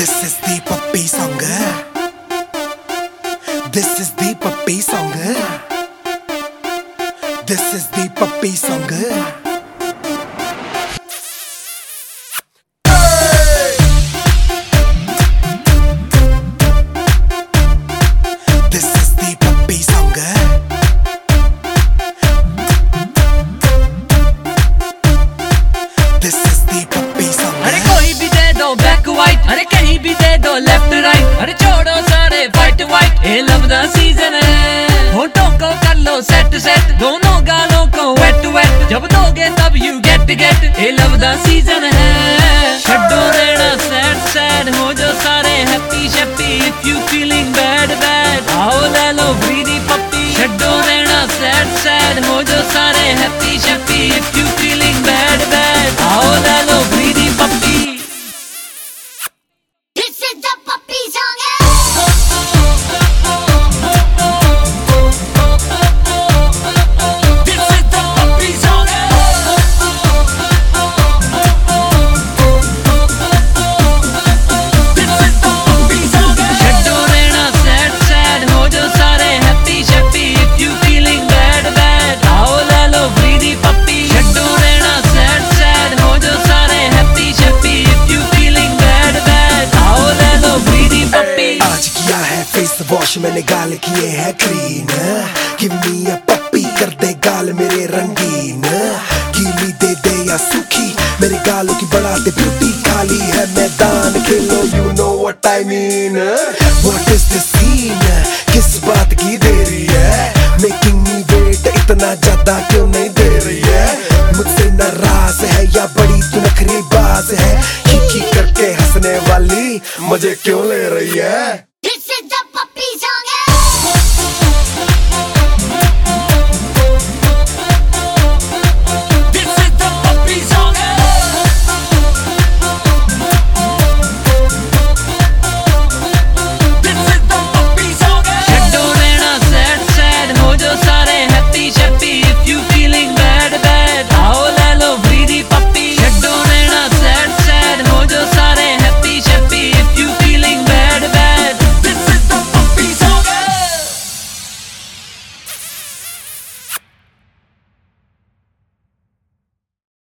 This is the puppy song. This is the puppy song. This is the puppy song. This is the puppy song. This is the puppy song. अरे कोई भी दे दो black white, अरे कहीं भी दे दो left right, अरे छोड़ो सारे व्हाइट व्हाइट, ये लव दा सीजन है। होठों को कर लो सेट सेट, दोनों गालों को वेट वेट, जब दोगे तब यू गेट गेट, ये लव दा सीजन है। छड्डो रहना सैड सैड, हो जो सारे हैप्पी शैप्पी, if you feeling bad bad, आओ ले लो ग्रीडी पप्पी। छड्डो रहना सैड सैड, हो जो सारे हैप्पी शैप्पी, if you feeling bad bad, आओ ले लो greedy puppy. This is the puppy song. This is the puppy song. This is the puppy song. छड्डो रहना sad sad, हो जो सारे happy shappy, if you feeling bad bad, आओ ले लो greedy puppy। छड्डो रहना sad sad, हो जो सारे happy shappy, if you feeling bad bad, आओ ले लो greedy puppy। आज किया है फेस वॉश मैंने, गाल किए हैं क्लीन। गिव मी अ पप्पी, कर दे गाल मेरे रंगीन। गीली दे दे या सूखी, मेरे गालों की बढ़ा दे ब्यूटी। खाली है मैदान, खेलो you know what I mean. What is the scene, किस बात की देरी है? मेकिंग मी वेट, इतना ज्यादा क्यों नहीं दे रही है? मुझसे नाराज है या बड़ी तू नखरी बाज है? खी करके हंसने वाली मजे क्यों ले रही है?